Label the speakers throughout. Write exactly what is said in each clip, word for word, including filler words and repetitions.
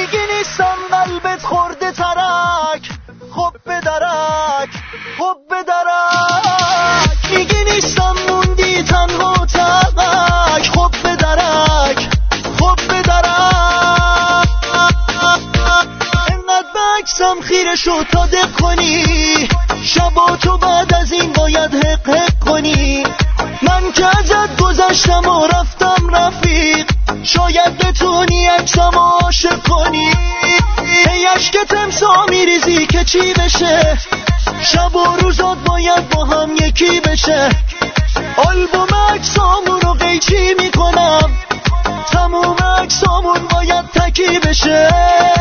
Speaker 1: میگی نیستم قلبت خورده ترک، خب به درک، خب به درک. میگی نیستم موندی تنها تک، خب به درک، خب به درک. انقدر بکسم خیره شد تا دق کنی، شبا تو بعد از این باید حق حق کنی. من که ازت گذشتم و رفتم رفیق، شاید بتونی عکسم عاشق کنی. هی عشقت امسا میریزی که چی بشه، شب و روزات باید با هم یکی بشه. آلبوم عکسامون رو قیچی میکنم، تموم عکسامون باید تکی بشه.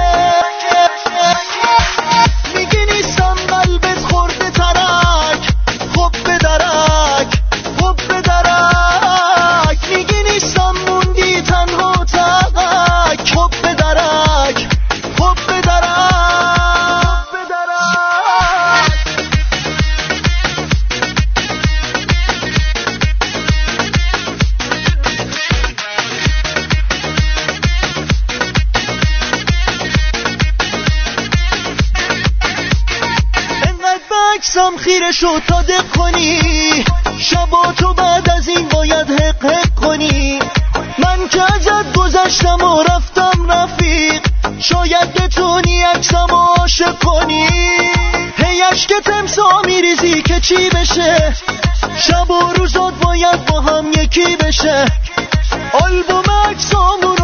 Speaker 1: میگی نیستم قلبت خورده ترک، خب به درک، خب به درک. میگی نیستم موندی تنها تک، خب به درک، خب به درک، به درک. انقدر بکسم خیره شد تا دق کنی، شبا تو بعد از این باید حق حق کنی. من که ازت گذشتم و رفتم رفیق، شاید بتونی عکسم عاشق کنی. هی عشقت امسا میریزی که چی بشه، شب و روزات باید با هم یکی بشه. آلبوم عکسامون